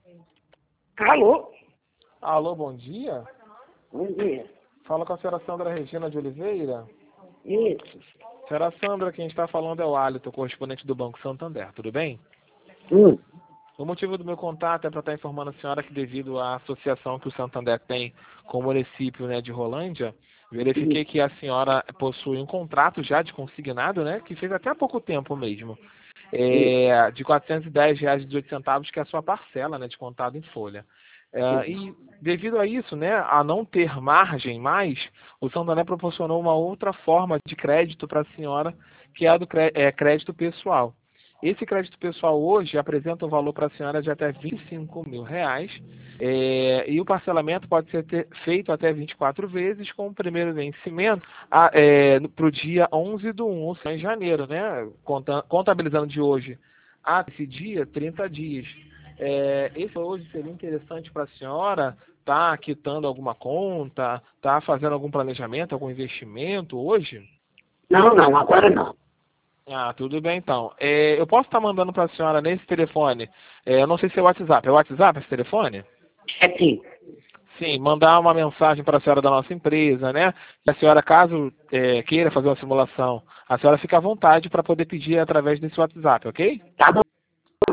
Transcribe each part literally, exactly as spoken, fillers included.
Alô? Alô, bom dia. Bom dia. Fala com a senhora Sandra Regina de Oliveira. Isso. Senhora Sandra, quem está falando é o Alito, correspondente do Banco Santander, tudo bem? Hum. O motivo do meu contato é para estar informando a senhora que, devido à associação que o Santander tem com o município, né, de Rolândia, verifiquei que a senhora possui um contrato já de consignado, né, que fez até há pouco tempo mesmo, é, de quatrocentos e dez reais e dezoito centavos, que é a sua parcela, né, de contado em folha. É, e devido a isso, né, a não ter margem mais, o Santander proporcionou uma outra forma de crédito para a senhora, que é a do cré- é, crédito pessoal. Esse crédito pessoal hoje apresenta um valor para a senhora de até vinte e cinco mil reais, é, e o parcelamento pode ser ter, feito até vinte e quatro vezes, com o primeiro vencimento para o dia onze do um, ou seja, em janeiro, né? Conta, contabilizando de hoje a esse dia, trinta dias. É, esse hoje seria interessante para a senhora estar tá quitando alguma conta, tá fazendo algum planejamento, algum investimento hoje? Não, não, agora não. Ah, tudo bem então. É, eu posso estar mandando para a senhora nesse telefone, é, eu não sei se é o WhatsApp. É o WhatsApp esse telefone? É sim. Sim, mandar uma mensagem para a senhora da nossa empresa, né? E a senhora, caso é, queira fazer uma simulação, a senhora fica à vontade para poder pedir através desse WhatsApp, ok? Tá bom.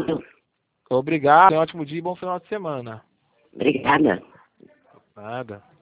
Obrigado, tenha um ótimo dia e bom final de semana. Obrigada. Nada.